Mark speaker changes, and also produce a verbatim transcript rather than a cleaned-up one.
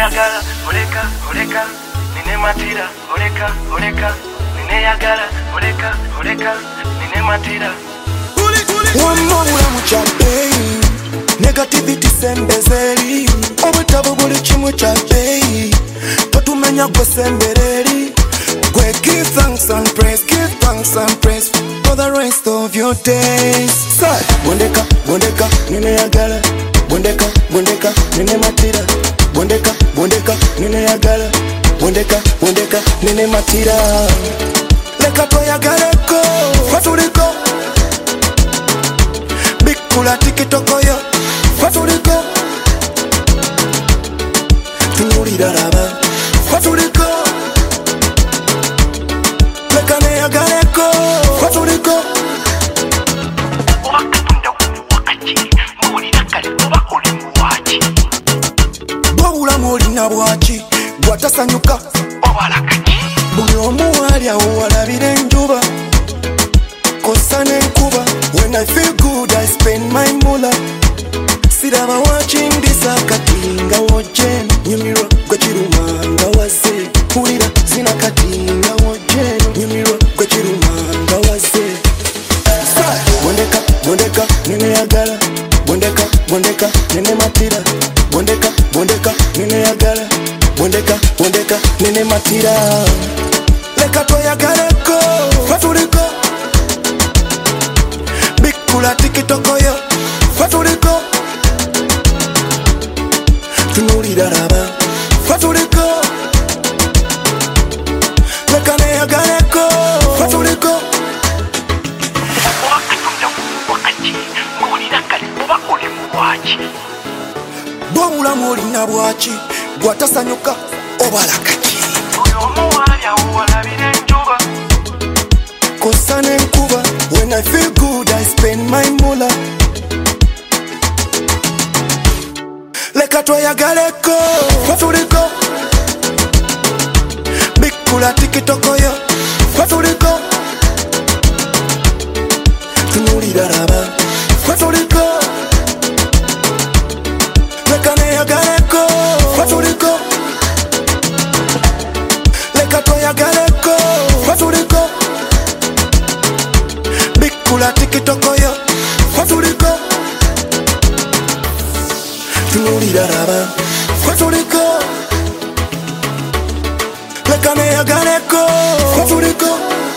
Speaker 1: yagala oleka oleka nine matira oleka oleka nine yagala oleka oleka nine matira
Speaker 2: wamabula mukyabbeeyi negativity sembezeri obutabu buli kimu kyabbeeyi totumenya gwe sembereri gwe give thanks and praise give thanks and praise for the rest of your days. Say bondeka bondeka nine yagala bondeka bondeka nine matira bondeka bondeka nine yagala bondeka bondeka nine matira leka twayagaleko fatuliko bikula tikitokoyo fatuliko tunulira laba fatuliko leka neyagaleko fatuliko bwabulamu olina bwaki bwatasanyuka buli omu walyawo walabira enjuba kosa n'enkuba. When I feel good I spend my moolah siraba wakindisa katinga wojen nyumirwa gwe kirumanga wase pulira zina katinga wojen nyumirwa gwe kirumanga wase. Bondeka bondeka nine yagala bondeka bondeka nine matira bondeka bondeka nine yagala bondeka bondeka nine matira leka twayagaleko fatuliko bikula tikitokoyo fatuliko tunulira laba fatuliko leka neyagaleko fatuliko bwabulamu olina bwaki bwatasanyuka obalakaki kosa n'enkuba. When I feel good I spend my moolah leka twayagaleko fatuliko bikula tikitokoyo fatuliko tunulira laba fatuliko leka neyagaleko fatuliko leka twayagaleko fatuliko bikula tikitokoyo fatuliko tunulira laba fatuliko leka neyagaleko fatuliko